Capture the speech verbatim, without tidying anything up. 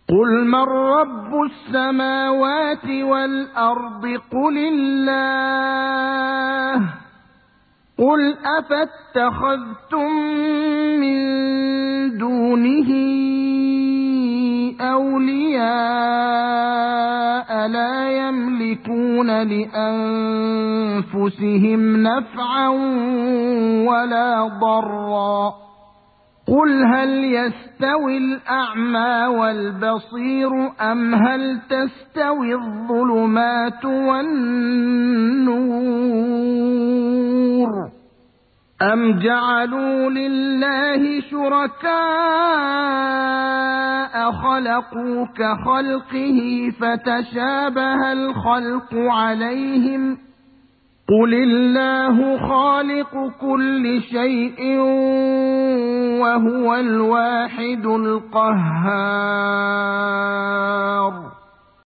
قل من رب السماوات والأرض قل الله قل أفاتخذتم من دونه أولياء لا يملكون لأنفسهم نفعا ولا ضرا قل هل يستوي الأعمى والبصير أم هل تستوي الظلمات والنور أم جعلوا لله شركاء خلقوا كخلقه فتشابه الخلق عليهم قل الله خالق كل شيء وهو الواحد القهار